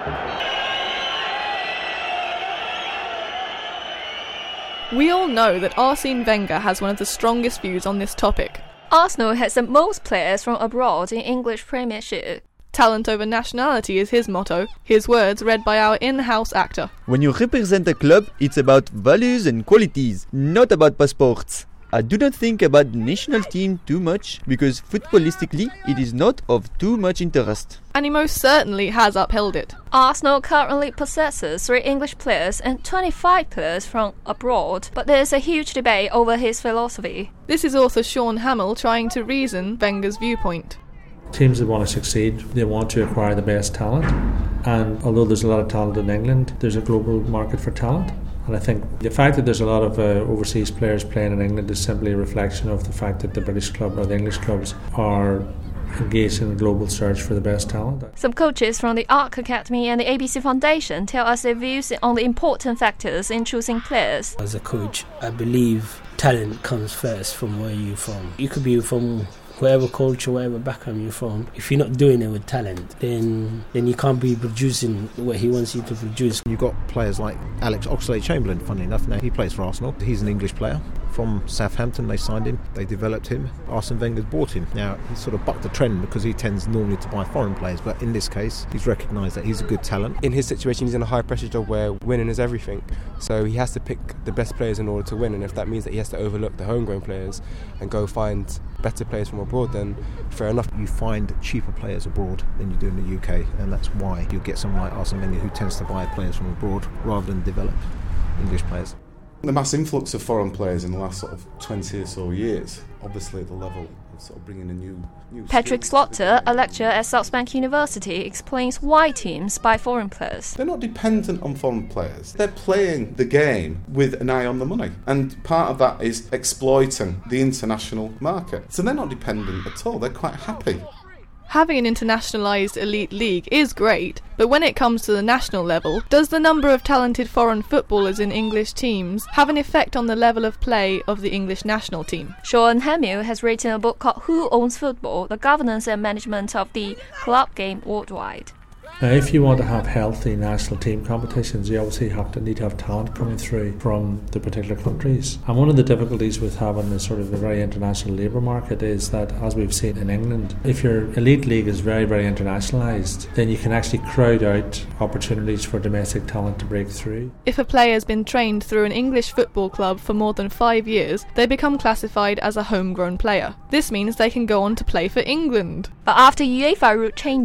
We all know that Arsene Wenger has one of the strongest views on this topic. Arsenal has the most players from abroad in English Premiership. Talent over nationality is his motto, his words read by our in-house actor. When you represent a club, it's about values and qualities, not about passports. I do not think about the national team too much, because footballistically it is not of too much interest. And he most certainly has upheld it. Arsenal currently possesses 3 English players and 25 players from abroad, but there is a huge debate over his philosophy. This is author Sean Hamill trying to reason Wenger's viewpoint. Teams that want to succeed, they want to acquire the best talent, and although there's a lot of talent in England, there's a global market for talent. And I think the fact that there's a lot of overseas players playing in England is simply a reflection of the fact that the British club or the English clubs are engaged in a global search for the best talent. Some coaches from the ARC Academy and the ABC Foundation tell us their views on the important factors in choosing players. As a coach, I believe talent comes first from where you're from. You could be from whatever culture, whatever background you're from. If you're not doing it with talent, then you can't be producing what he wants you to produce. You've got players like Alex Oxlade-Chamberlain, funnily enough. Now he plays for Arsenal. He's an English player from Southampton. They signed him, they developed him. Arsene Wenger's bought him. Now he sort of bucked the trend because he tends normally to buy foreign players, but in this case he's recognised that he's a good talent. In his situation, he's in a high pressure job where winning is everything, so he has to pick the best players in order to win, and if that means that he has to overlook the homegrown players and go find better players from abroad, then fair enough. You find cheaper players abroad than you do in the UK, and that's why you get someone like Arsene Wenger who tends to buy players from abroad rather than develop English players. The mass influx of foreign players in the last sort of 20 or so years, obviously at the level of sort of bringing a new Patrick Slaughter, a lecturer at South Bank University, explains why teams buy foreign players. They're not dependent on foreign players. They're playing the game with an eye on the money. And part of that is exploiting the international market. So they're not dependent at all. They're quite happy. Having an internationalised elite league is great, but when it comes to the national level, does the number of talented foreign footballers in English teams have an effect on the level of play of the English national team? Sean Hamill has written a book called Who Owns Football? The Governance and Management of the Club Game Worldwide. Now, if you want to have healthy national team competitions, you obviously need to have talent coming through from the particular countries. And one of the difficulties with having a sort of a very international labour market is that, as we've seen in England, if your elite league is very, very internationalised, then you can actually crowd out opportunities for domestic talent to break through. If a player has been trained through an English football club for more than 5 years, they become classified as a homegrown player. This means they can go on to play for England. But after UEFA rule changes,